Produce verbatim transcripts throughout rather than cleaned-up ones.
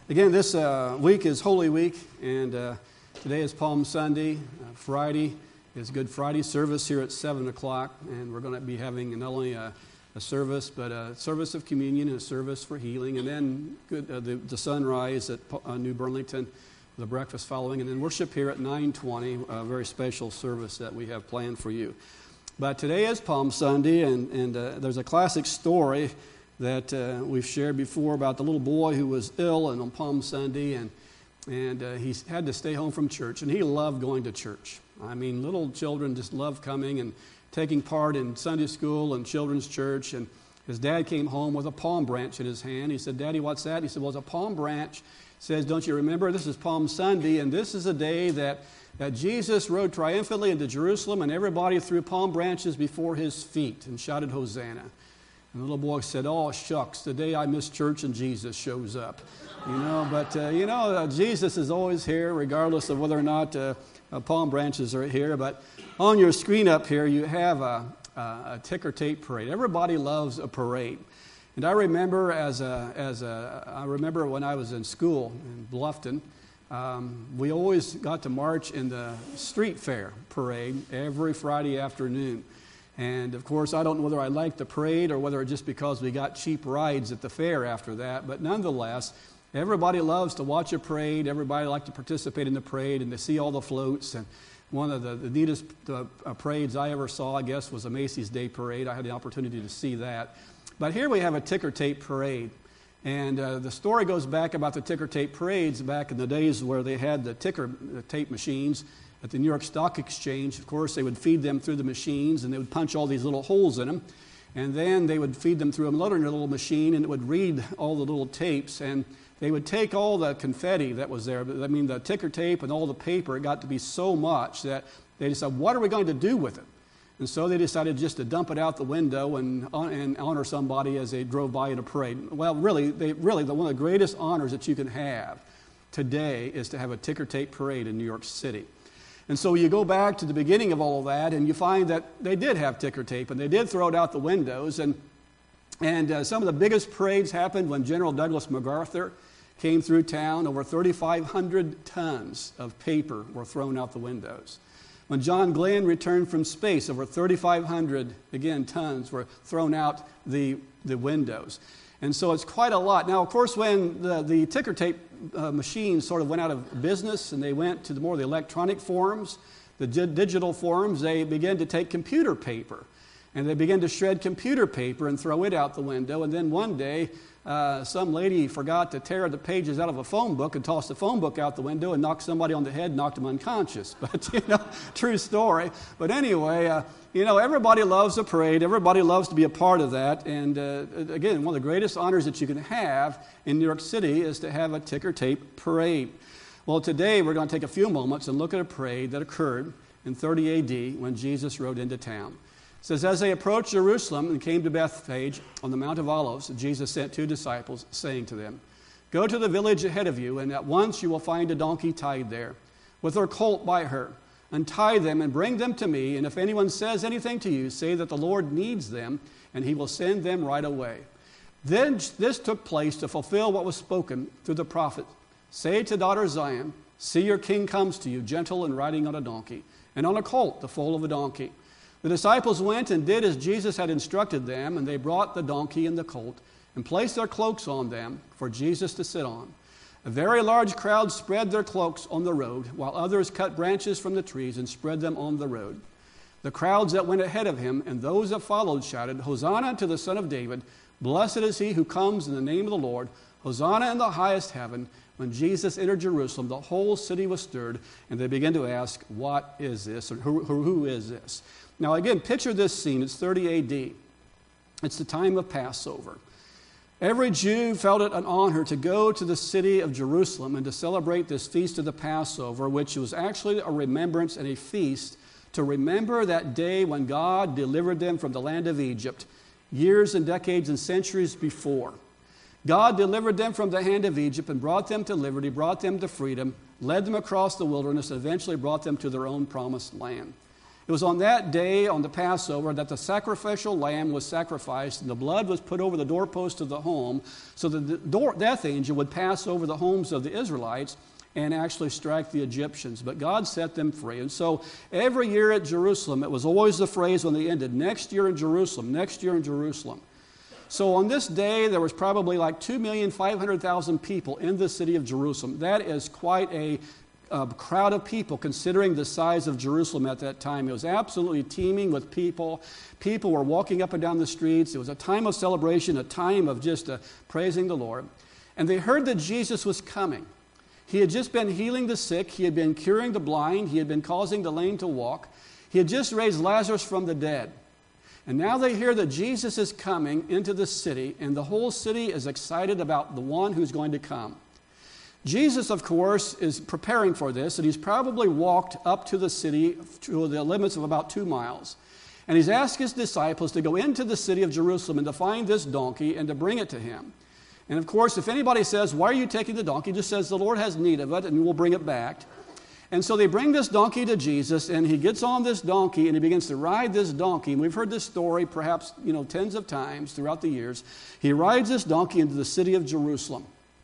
Again, this uh, week is Holy Week, and uh, today is Palm Sunday. Uh, Friday is Good Friday service here at seven o'clock, and we're going to be having not only a, a service, but a service of communion and a service for healing, and then good, uh, the, the sunrise at uh, New Burlington, the breakfast following, and then worship here at nine twenty, a very special service that we have planned for you. But today is Palm Sunday, and, and uh, there's a classic story that uh, we've shared before about the little boy who was ill and on Palm Sunday, and and uh, he had to stay home from church, and he loved going to church. I mean, little children just love coming and taking part in Sunday school and children's church, and his dad came home with a palm branch in his hand. He said, "Daddy, what's that?" He said, "Well, it's a palm branch." He says, "Don't you remember, this is Palm Sunday, and this is a day that, that Jesus rode triumphantly into Jerusalem, and everybody threw palm branches before his feet and shouted, 'Hosanna.'" And the little boy said, "Oh, shucks, the day I miss church and Jesus shows up." You know, but, uh, you know, uh, Jesus is always here, regardless of whether or not uh, uh, palm branches are here. But on your screen up here, you have a, a, a ticker tape parade. Everybody loves a parade. And I remember as a, as a, I remember when I was in school in Bluffton, um, we always got to march in the street fair parade every Friday afternoon. And, of course, I don't know whether I liked the parade or whether it's just because we got cheap rides at the fair after that. But nonetheless, everybody loves to watch a parade. Everybody likes to participate in the parade and to see all the floats. And one of the, the neatest uh, parades I ever saw, I guess, was a Macy's Day Parade. I had the opportunity to see that. But here we have a ticker tape parade. And uh, the story goes back about the ticker tape parades back in the days where they had the ticker tape machines at the New York Stock Exchange. Of course, they would feed them through the machines, and they would punch all these little holes in them. And then they would feed them through another little machine, and it would read all the little tapes. And they would take all the confetti that was there. I mean, the ticker tape and all the paper, it got to be so much that they decided, what are we going to do with it? And so they decided just to dump it out the window and, and honor somebody as they drove by in a parade. Well, really, they, really, the, one of the greatest honors that you can have today is to have a ticker tape parade in New York City. And so you go back to the beginning of all of that, and you find that they did have ticker tape, and they did throw it out the windows. And, and uh, some of the biggest parades happened when General Douglas MacArthur came through town. Over thirty-five hundred tons of paper were thrown out the windows. When John Glenn returned from space, over thirty-five hundred, again, tons were thrown out the, the windows. And so it's quite a lot. Now, of course, when the, the ticker tape uh, machines sort of went out of business and they went to the more the electronic forms, the di- digital forms, they began to take computer paper. And they began to shred computer paper and throw it out the window. And then one day, uh, some lady forgot to tear the pages out of a phone book and tossed the phone book out the window and knocked somebody on the head, knocked them unconscious. But, you know, true story. But anyway, uh, you know, everybody loves a parade. Everybody loves to be a part of that. And, uh, again, one of the greatest honors that you can have in New York City is to have a ticker tape parade. Well, today we're going to take a few moments and look at a parade that occurred in thirty A D when Jesus rode into town. It says, as they approached Jerusalem and came to Bethphage on the Mount of Olives, Jesus sent two disciples, saying to them, "Go to the village ahead of you, and at once you will find a donkey tied there, with her colt by her. Untie them and bring them to me, and if anyone says anything to you, say that the Lord needs them, and he will send them right away." Then this took place to fulfill what was spoken through the prophet. "Say to daughter Zion, see your king comes to you, gentle and riding on a donkey, and on a colt, the foal of a donkey." The disciples went and did as Jesus had instructed them, and they brought the donkey and the colt and placed their cloaks on them for Jesus to sit on. A very large crowd spread their cloaks on the road, while others cut branches from the trees and spread them on the road. The crowds that went ahead of him and those that followed shouted, "Hosanna to the Son of David! Blessed is he who comes in the name of the Lord! Hosanna in the highest heaven!" When Jesus entered Jerusalem, the whole city was stirred, and they began to ask, "What is this?" or who, who, who is this? Now again, picture this scene. It's thirty A D. It's the time of Passover. Every Jew felt it an honor to go to the city of Jerusalem and to celebrate this feast of the Passover, which was actually a remembrance and a feast to remember that day when God delivered them from the land of Egypt years and decades and centuries before. God delivered them from the hand of Egypt and brought them to liberty, brought them to freedom, led them across the wilderness, and eventually brought them to their own promised land. It was on that day, on the Passover, that the sacrificial lamb was sacrificed and the blood was put over the doorpost of the home so that the door, death angel would pass over the homes of the Israelites and actually strike the Egyptians. But God set them free. And so every year at Jerusalem, it was always the phrase when they ended, next year in Jerusalem, next year in Jerusalem. So on this day, there was probably like two million five hundred thousand people in the city of Jerusalem. That is quite a A crowd of people considering the size of Jerusalem at that time. It was absolutely teeming with people. People were walking up and down the streets. It was a time of celebration, a time of just uh, praising the Lord. And they heard that Jesus was coming. He had just been healing the sick. He had been curing the blind. He had been causing the lame to walk. He had just raised Lazarus from the dead. And now they hear that Jesus is coming into the city, and the whole city is excited about the one who's going to come. Jesus, of course, is preparing for this, and he's probably walked up to the city to the limits of about two miles. And he's asked his disciples to go into the city of Jerusalem and to find this donkey and to bring it to him. And of course, if anybody says, "Why are you taking the donkey?" just says, "The Lord has need of it, and we'll bring it back." And so they bring this donkey to Jesus, and he gets on this donkey, and he begins to ride this donkey. And we've heard this story perhaps, you know, tens of times throughout the years. He rides this donkey into the city of Jerusalem.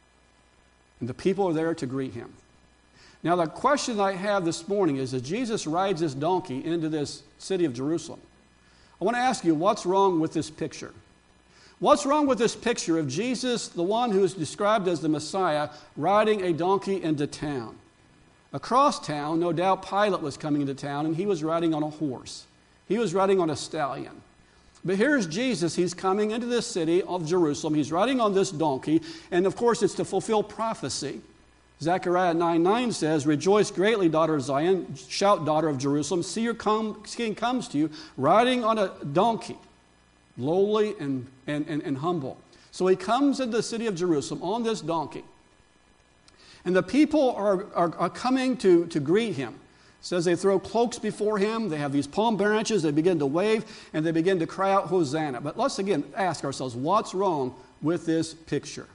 And the people are there to greet him. Now, the question I have this morning is, as Jesus rides this donkey into this city of Jerusalem, I want to ask you, what's wrong with this picture? What's wrong with this picture of Jesus, the one who is described as the Messiah, riding a donkey into town? Across town, no doubt Pilate was coming into town, and he was riding on a horse. He was riding on a stallion. But here's Jesus. He's coming into this city of Jerusalem. He's riding on this donkey. And of course, it's to fulfill prophecy. Zechariah nine nine says, "Rejoice greatly, daughter of Zion. Shout, daughter of Jerusalem. See, your king comes to you riding on a donkey, lowly and, and, and, and humble." So he comes into the city of Jerusalem on this donkey. And the people are, are, are coming to, to greet him. It says they throw cloaks before him, they have these palm branches, they begin to wave, and they begin to cry out, "Hosanna." But let's again ask ourselves, what's wrong with this picture?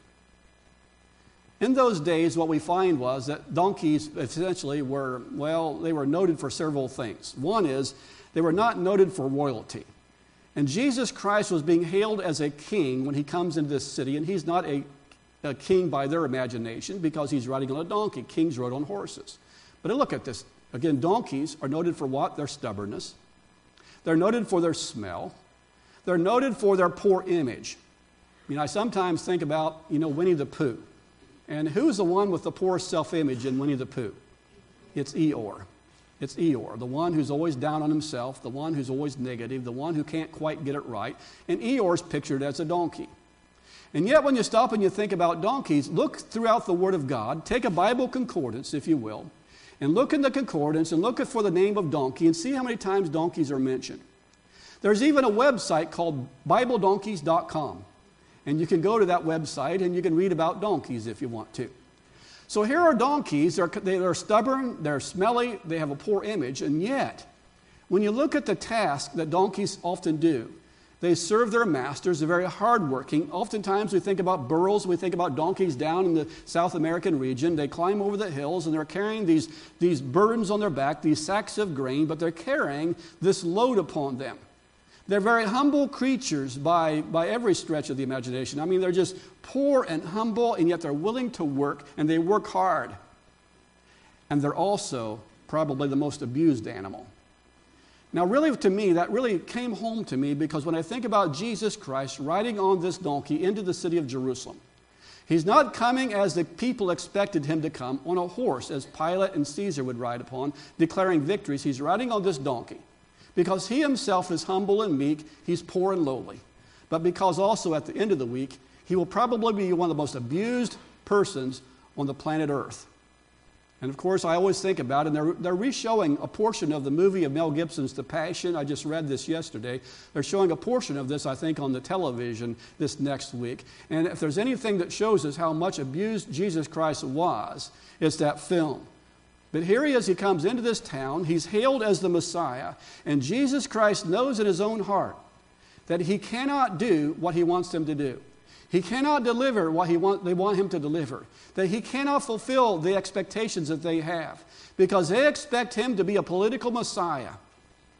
In those days, what we find was that donkeys essentially were, well, they were noted for several things. One is, they were not noted for royalty. And Jesus Christ was being hailed as a king when he comes into this city, and he's not a, a king by their imagination because he's riding on a donkey. Kings rode on horses. But look at this. Again, donkeys are noted for what? Their stubbornness. They're noted for their smell. They're noted for their poor image. You know, I sometimes think about, you know, Winnie the Pooh. And who's the one with the poorest self-image in Winnie the Pooh? It's Eeyore. It's Eeyore, the one who's always down on himself, the one who's always negative, the one who can't quite get it right. And Eeyore's pictured as a donkey. And yet when you stop and you think about donkeys, look throughout the Word of God, take a Bible concordance, if you will, and look in the concordance and look for the name of donkey and see how many times donkeys are mentioned. There's even a website called Bible Donkeys dot com. And you can go to that website and you can read about donkeys if you want to. So here are donkeys. They're, they're stubborn, they're smelly, they have a poor image. And yet, when you look at the task that donkeys often do, they serve their masters. They're very hardworking. Oftentimes we think about burros. We think about donkeys down in the South American region. They climb over the hills and they're carrying these, these burdens on their back, these sacks of grain, but they're carrying this load upon them. They're very humble creatures by, by every stretch of the imagination. I mean, they're just poor and humble, and yet they're willing to work, and they work hard. And they're also probably the most abused animal. Now, really, to me, that really came home to me because when I think about Jesus Christ riding on this donkey into the city of Jerusalem, he's not coming as the people expected him to come, on a horse, as Pilate and Caesar would ride upon, declaring victories. He's riding on this donkey because he himself is humble and meek, he's poor and lowly. But because also at the end of the week, he will probably be one of the most abused persons on the planet Earth. And of course, I always think about it, and they're, they're re-showing a portion of the movie of Mel Gibson's The Passion. I just read this yesterday. They're showing a portion of this, I think, on the television this next week. And if there's anything that shows us how much abused Jesus Christ was, it's that film. But here he is, he comes into this town, he's hailed as the Messiah, and Jesus Christ knows in his own heart that he cannot do what he wants them to do. He cannot deliver what he want, they want him to deliver. That he cannot fulfill the expectations that they have. Because they expect him to be a political Messiah.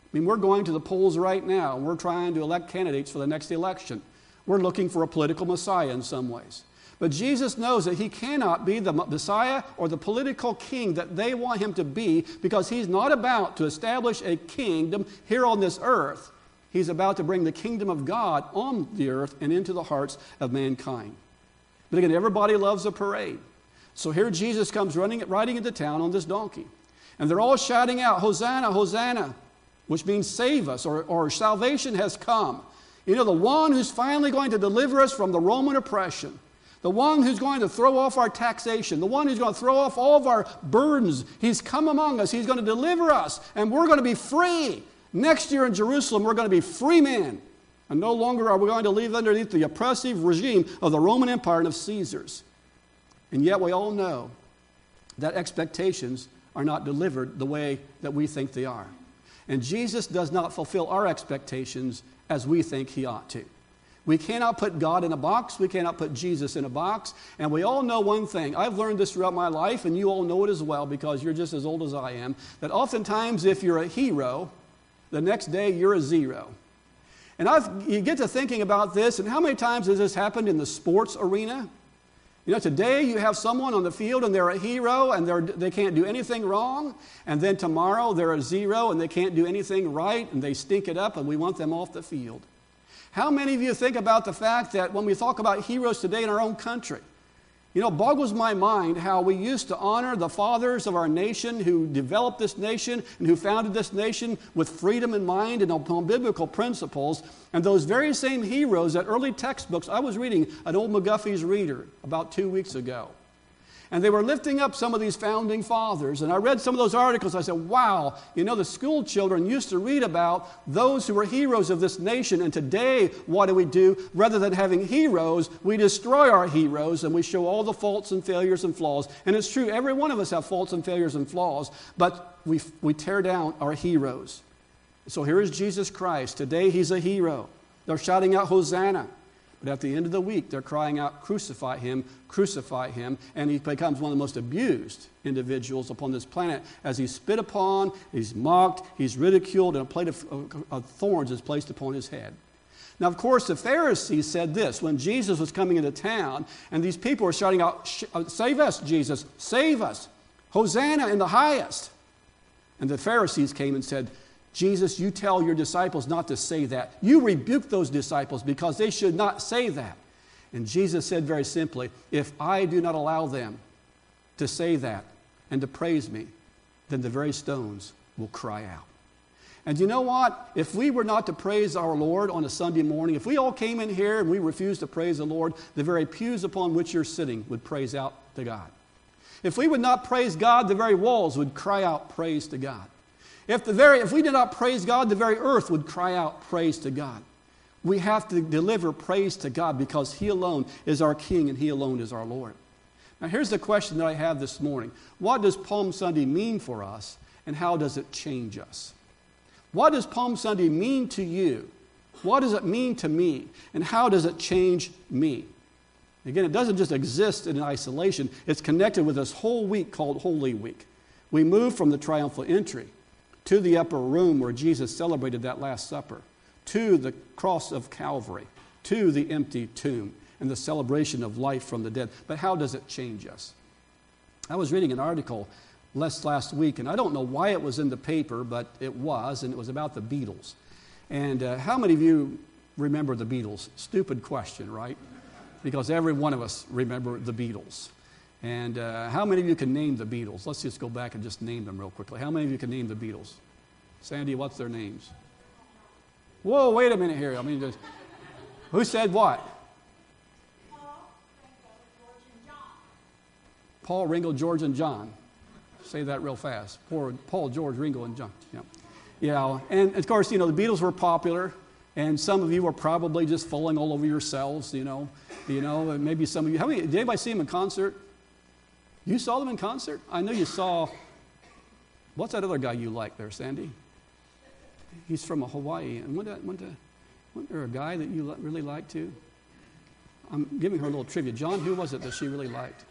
I mean, we're going to the polls right now, and we're trying to elect candidates for the next election. We're looking for a political Messiah in some ways. But Jesus knows that he cannot be the Messiah or the political king that they want him to be, because he's not about to establish a kingdom here on this earth. He's about to bring the kingdom of God on the earth and into the hearts of mankind. But again, everybody loves a parade. So here Jesus comes running, riding into town on this donkey. And they're all shouting out, Hosanna, Hosanna, which means save us, or, or salvation has come. You know, the one who's finally going to deliver us from the Roman oppression. The one who's going to throw off our taxation. The one who's going to throw off all of our burdens. He's come among us. He's going to deliver us. And we're going to be free. Next year in Jerusalem, we're going to be free men. And no longer are we going to live underneath the oppressive regime of the Roman Empire and of Caesars. And yet we all know that expectations are not delivered the way that we think they are. And Jesus does not fulfill our expectations as we think he ought to. We cannot put God in a box. We cannot put Jesus in a box. And we all know one thing. I've learned this throughout my life, and you all know it as well because you're just as old as I am, that oftentimes if you're a hero, the next day you're a zero. And I've, you get to thinking about this, and how many times has this happened in the sports arena? You know, today you have someone on the field and they're a hero and they're, they can't do anything wrong. And then tomorrow they're a zero and they can't do anything right and they stink it up and we want them off the field. How many of you think about the fact that when we talk about heroes today in our own country, you know, it boggles my mind how we used to honor the fathers of our nation who developed this nation and who founded this nation with freedom in mind and upon biblical principles. And those very same heroes that early textbooks, I was reading an old McGuffey's Reader about two weeks ago. And they were lifting up some of these founding fathers. And I read some of those articles. I said, wow, you know, the school children used to read about those who were heroes of this nation. And today, what do we do? Rather than having heroes, we destroy our heroes and we show all the faults and failures and flaws. And it's true, every one of us have faults and failures and flaws. But we, we tear down our heroes. So here is Jesus Christ. Today, he's a hero. They're shouting out, Hosanna. But at the end of the week, they're crying out, crucify him, crucify him. And he becomes one of the most abused individuals upon this planet as he's spit upon, he's mocked, he's ridiculed, and a plate of, of, of thorns is placed upon his head. Now, of course, the Pharisees said this when Jesus was coming into town, and these people were shouting out, save us, Jesus, save us, Hosanna in the highest. And the Pharisees came and said, Jesus, you tell your disciples not to say that. You rebuke those disciples because they should not say that. And Jesus said very simply, if I do not allow them to say that and to praise me, then the very stones will cry out. And you know what? If we were not to praise our Lord on a Sunday morning, if we all came in here and we refused to praise the Lord, the very pews upon which you're sitting would praise out to God. If we would not praise God, the very walls would cry out praise to God. If, the very, if we did not praise God, the very earth would cry out praise to God. We have to deliver praise to God because he alone is our King and he alone is our Lord. Now here's the question that I have this morning. What does Palm Sunday mean for us and how does it change us? What does Palm Sunday mean to you? What does it mean to me? And how does it change me? Again, it doesn't just exist in isolation. It's connected with this whole week called Holy Week. We move from the triumphal entry to the upper room where Jesus celebrated that Last Supper, to the cross of Calvary, to the empty tomb, and the celebration of life from the dead. But how does it change us? I was reading an article last, last week, and I don't know why it was in the paper, but it was, and it was about the Beatles. And uh, how many of you remember the Beatles? Stupid question, right? Because every one of us remember the Beatles. And uh, how many of you can name the Beatles? Let's just go back and just name them real quickly. How many of you can name the Beatles? Sandy, what's their names? Whoa, wait a minute here. I mean, just, who said what? Paul, Ringo, George, and John. Say that real fast. Poor Paul, George, Ringo, and John. Yeah. Yeah. And of course, you know, the Beatles were popular, and some of you were probably just falling all over yourselves. You know, you know, maybe some of you. How many? Did anybody see them in concert? You saw them in concert? I know you saw. What's that other guy you like there, Sandy? He's from Hawaii. And wasn't there a guy that you really liked too? I'm giving her a little trivia. John, who was it that she really liked?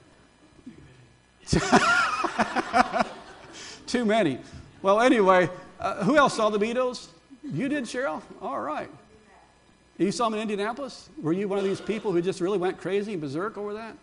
Too many. Well, anyway, Uh, who else saw the Beatles? You did, Cheryl? All right. You saw them in Indianapolis? Were you one of these people who just really went crazy and berserk over that?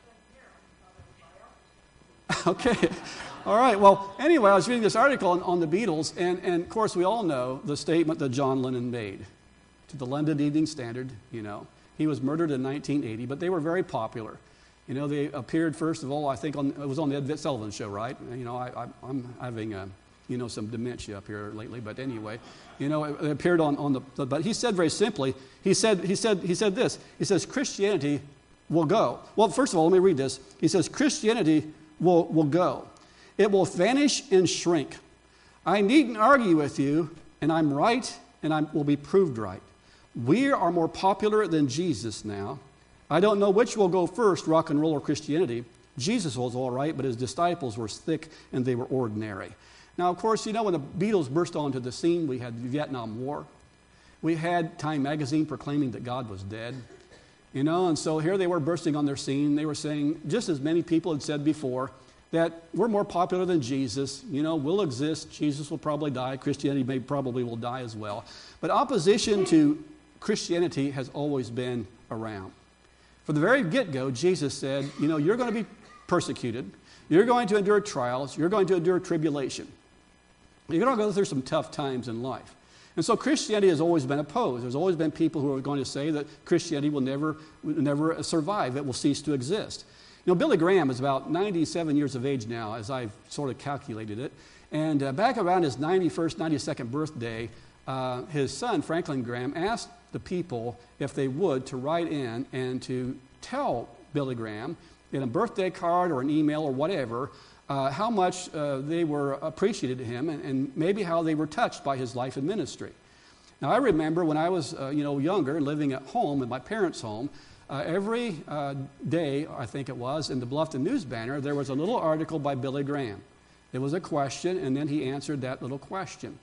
Okay. All right. Well, anyway, I was reading this article on, on the Beatles, and, and of course we all know the statement that John Lennon made to the London Evening Standard. You know, he was murdered in nineteen eighty, but they were very popular. You know, they appeared, first of all, I think on, it was on the Ed Sullivan Show, right? You know, I, I, I'm having, a, you know, some dementia up here lately, but anyway, you know, it, it appeared on, on the, but he said very simply, he said, he said, he said this, he says, Christianity will go. Well, first of all, let me read this. He says, Christianity will, will go. It will vanish and shrink. I needn't argue with you, and I'm right, and I will be proved right. We are more popular than Jesus now. I don't know which will go first, rock and roll or Christianity. Jesus was all right, but his disciples were thick and they were ordinary. Now, of course, you know, when the Beatles burst onto the scene, we had the Vietnam War. We had Time magazine proclaiming that God was dead. You know, and so here they were bursting on their scene. They were saying, just as many people had said before, that we're more popular than Jesus. You know, we'll exist. Jesus will probably die. Christianity may probably will die as well. But opposition to Christianity has always been around. From the very get-go, Jesus said, you know, you're going to be persecuted. You're going to endure trials. You're going to endure tribulation. You're going to go through some tough times in life. And so Christianity has always been opposed. There's always been people who are going to say that Christianity will never, will never survive. It will cease to exist. You know, Billy Graham is about ninety-seven years of age now, as I've sort of calculated it. And uh, back around his ninety-first, ninety-second birthday, uh, his son, Franklin Graham, asked the people if they would to write in and to tell Billy Graham in a birthday card or an email or whatever uh, how much uh, they were appreciated to him and, and maybe how they were touched by his life and ministry. Now, I remember when I was uh, you know younger, living at home in my parents' home, uh, every uh, day, I think it was, in the Bluffton News Banner, there was a little article by Billy Graham. It was a question, and then he answered that little question.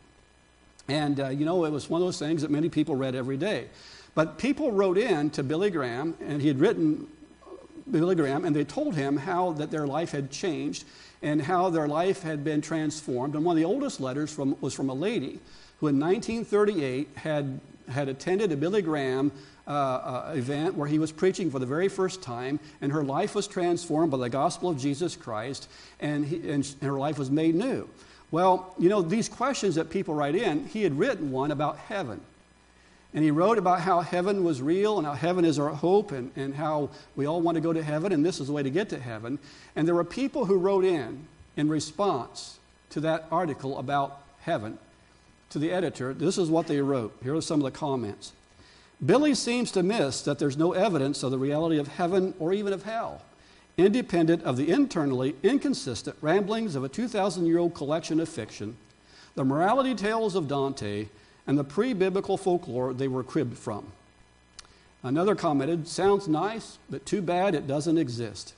And, uh, you know, it was one of those things that many people read every day. But people wrote in to Billy Graham, and he had written Billy Graham, and they told him how that their life had changed and how their life had been transformed. And one of the oldest letters from, was from a lady who in nineteen thirty-eight had, had attended a Billy Graham uh, uh, event where he was preaching for the very first time, and her life was transformed by the gospel of Jesus Christ, and, he, and her life was made new. Well, you know, these questions that people write in, he had written one about heaven. And he wrote about how heaven was real and how heaven is our hope and, and how we all want to go to heaven and this is the way to get to heaven. And there were people who wrote in in response to that article about heaven to the editor. This is what they wrote. Here are some of the comments. Billy seems to miss that there's no evidence of the reality of heaven or even of hell, independent of the internally inconsistent ramblings of a two thousand year old collection of fiction, the morality tales of Dante, and the pre-biblical folklore they were cribbed from. Another commented, sounds nice, but too bad it doesn't exist.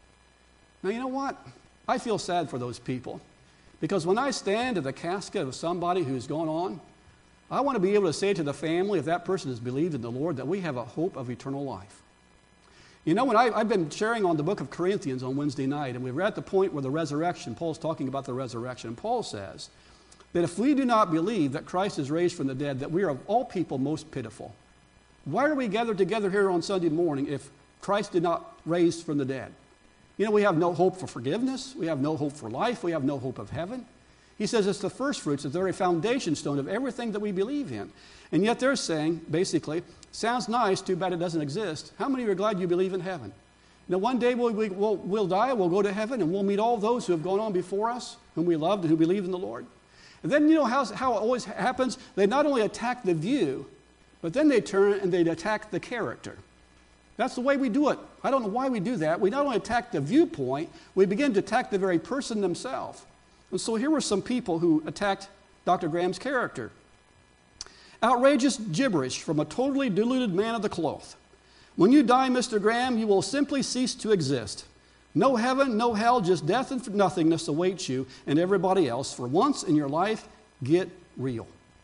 Now, you know what? I feel sad for those people, because when I stand at the casket of somebody who's gone on, I want to be able to say to the family, if that person has believed in the Lord, that we have a hope of eternal life. You know, when I, I've been sharing on the book of Corinthians on Wednesday night, and we're at the point where the resurrection, Paul's talking about the resurrection, and Paul says that if we do not believe that Christ is raised from the dead, that we are of all people most pitiful. Why are we gathered together here on Sunday morning if Christ did not raise from the dead? You know, we have no hope for forgiveness. We have no hope for life. We have no hope of heaven. He says it's the first fruits, it's the very foundation stone of everything that we believe in. And yet they're saying, basically, sounds nice, too bad it doesn't exist. How many are glad you believe in heaven? You know, one day we'll, we, we'll, we'll die, we'll go to heaven, and we'll meet all those who have gone on before us, whom we loved and who believe in the Lord. And then, you know how, how it always happens? They not only attack the view, but then they turn and they attack the character. That's the way we do it. I don't know why we do that. We not only attack the viewpoint, we begin to attack the very person themselves. And so here were some people who attacked Doctor Graham's character. Outrageous gibberish from a totally deluded man of the cloth. When you die, Mister Graham, you will simply cease to exist. No heaven, no hell, just death and nothingness awaits you and everybody else. For once in your life, get real.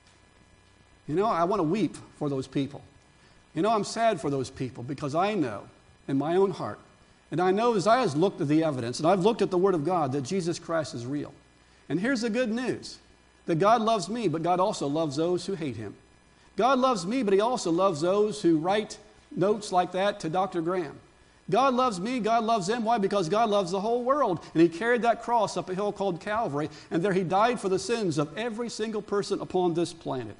You know, I want to weep for those people. You know, I'm sad for those people because I know in my own heart, and I know as I have looked at the evidence, and I've looked at the Word of God, that Jesus Christ is real. And here's the good news. that God loves me, but God also loves those who hate him. God loves me, but he also loves those who write notes like that to Doctor Graham. God loves me, God loves them. Why? Because God loves the whole world. And he carried that cross up a hill called Calvary, and there he died for the sins of every single person upon this planet.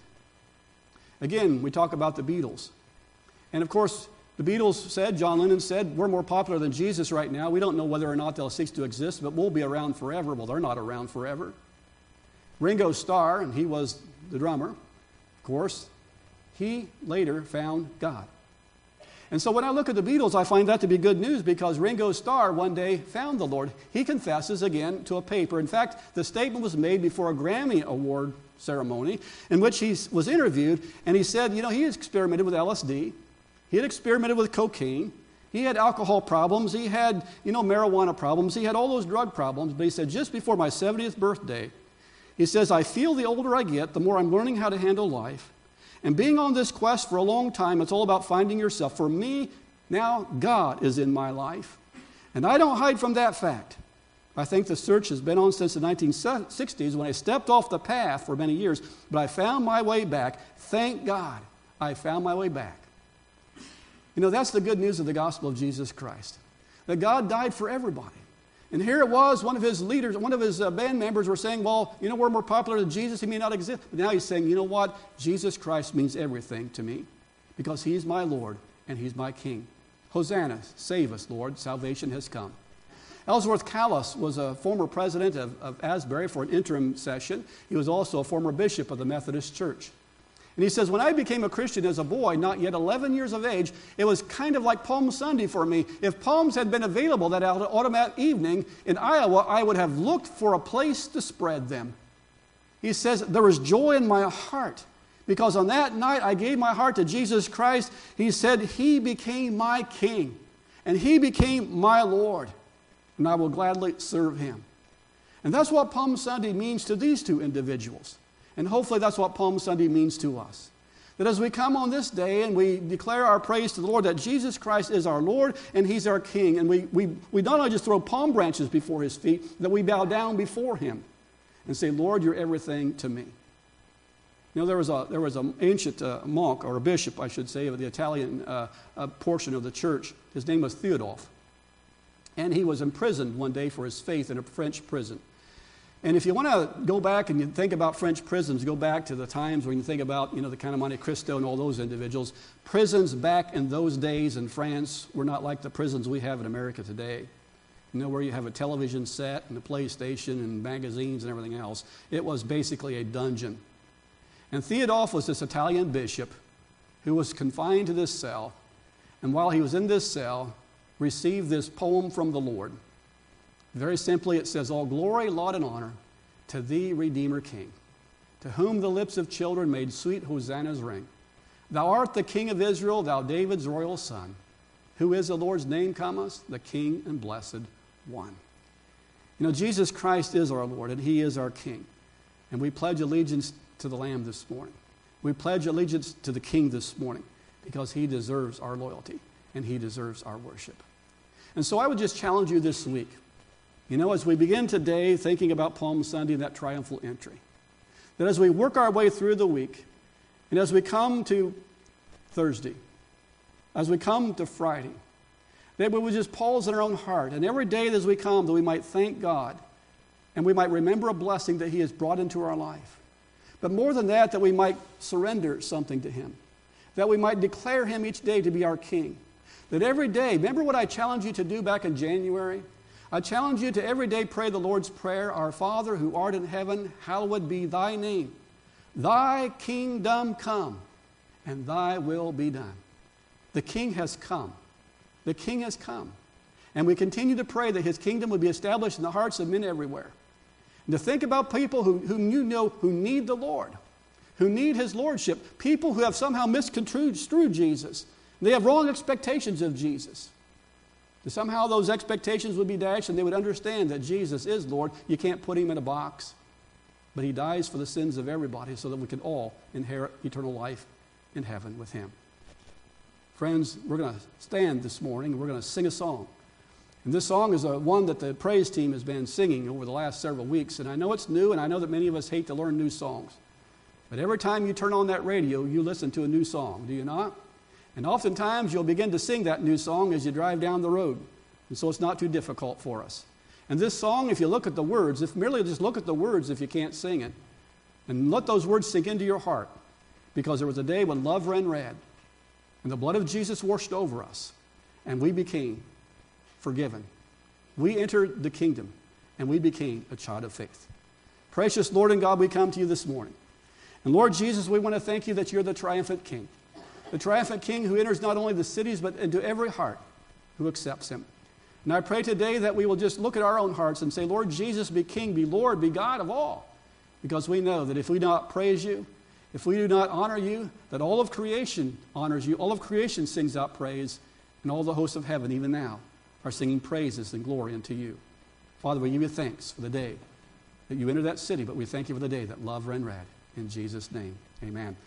Again, we talk about the Beatles. And of course, the Beatles said, John Lennon said, we're more popular than Jesus right now. We don't know whether or not they'll cease to exist, but we'll be around forever. Well, they're not around forever. Ringo Starr, and he was the drummer, of course, he later found God. And so when I look at the Beatles, I find that to be good news because Ringo Starr one day found the Lord. He confesses again to a paper. In fact, the statement was made before a Grammy Award ceremony in which he was interviewed, and he said, you know, he had experimented with L S D. He had experimented with cocaine. He had alcohol problems. He had, you know, marijuana problems. He had all those drug problems. But he said, just before my seventieth birthday, he says, I feel the older I get, the more I'm learning how to handle life. And being on this quest for a long time, it's all about finding yourself. For me, now God is in my life. And I don't hide from that fact. I think the search has been on since the nineteen sixties when I stepped off the path for many years, but I found my way back. Thank God I found my way back. You know, that's the good news of the gospel of Jesus Christ, that God died for everybody. And here it was, one of his leaders, one of his uh, band members were saying, well, you know, we're more popular than Jesus. He may not exist. But now he's saying, you know what? Jesus Christ means everything to me because he's my Lord and he's my King. Hosanna, save us, Lord. Salvation has come. Ellsworth Callis was a former president of, of Asbury for an interim session. He was also a former bishop of the Methodist Church. And he says, when I became a Christian as a boy, not yet eleven years of age, it was kind of like Palm Sunday for me. If palms had been available that autumn evening in Iowa, I would have looked for a place to spread them. He says, there was joy in my heart because on that night I gave my heart to Jesus Christ. He said, he became my King and he became my Lord, and I will gladly serve him. And that's what Palm Sunday means to these two individuals. And hopefully that's what Palm Sunday means to us. That as we come on this day and we declare our praise to the Lord, that Jesus Christ is our Lord and he's our King. And we, we, we not only just throw palm branches before his feet, that we bow down before him and say, Lord, you're everything to me. You know, there was a there was an ancient uh, monk, or a bishop, I should say, of the Italian uh, uh, portion of the church. His name was Theodulf. And he was imprisoned one day for his faith in a French prison. And if you want to go back and you think about French prisons, go back to the times when you think about, you know, the Count of Monte Cristo and all those individuals. Prisons back in those days in France were not like the prisons we have in America today. You know, where you have a television set and a PlayStation and magazines and everything else. It was basically a dungeon. And Theodulf was this Italian bishop who was confined to this cell. And while he was in this cell, received this poem from the Lord. Very simply, it says, all glory, laud, and honor to thee, Redeemer King, to whom the lips of children made sweet hosannas ring. Thou art the King of Israel, thou David's royal son. Who is the Lord's name comest? The King and Blessed One. You know, Jesus Christ is our Lord, and he is our King. And we pledge allegiance to the Lamb this morning. We pledge allegiance to the King this morning because he deserves our loyalty and he deserves our worship. And so I would just challenge you this week. You know, as we begin today thinking about Palm Sunday and that triumphal entry, that as we work our way through the week, and as we come to Thursday, as we come to Friday, that we would just pause in our own heart, and every day as we come, that we might thank God, and we might remember a blessing that he has brought into our life. But more than that, that we might surrender something to him, that we might declare him each day to be our King, that every day, remember what I challenged you to do back in January? I challenge you to every day pray the Lord's Prayer, Our Father who art in heaven, hallowed be thy name. Thy kingdom come, and thy will be done. The King has come. The King has come. And we continue to pray that his kingdom would be established in the hearts of men everywhere. And to think about people who, whom you know who need the Lord, who need his lordship, people who have somehow misconstrued Jesus. They have wrong expectations of Jesus. Somehow those expectations would be dashed and they would understand that Jesus is Lord. You can't put him in a box. But he dies for the sins of everybody so that we can all inherit eternal life in heaven with him. Friends, we're going to stand this morning. We're going to sing a song. And this song is a, one that the praise team has been singing over the last several weeks. And I know it's new, and I know that many of us hate to learn new songs. But every time you turn on that radio, you listen to a new song, do you not? And oftentimes you'll begin to sing that new song as you drive down the road. And so it's not too difficult for us. And this song, if you look at the words, if merely just look at the words if you can't sing it, and let those words sink into your heart, because there was a day when love ran red, and the blood of Jesus washed over us, and we became forgiven. We entered the kingdom, and we became a child of faith. Precious Lord and God, we come to you this morning. And Lord Jesus, we want to thank you that you're the triumphant King. The triumphant King who enters not only the cities, but into every heart who accepts him. And I pray today that we will just look at our own hearts and say, Lord Jesus, be King, be Lord, be God of all. Because we know that if we do not praise you, if we do not honor you, that all of creation honors you, all of creation sings out praise, and all the hosts of heaven, even now, are singing praises and glory unto you. Father, we give you thanks for the day that you entered that city, but we thank you for the day that love ran red. In Jesus' name, amen.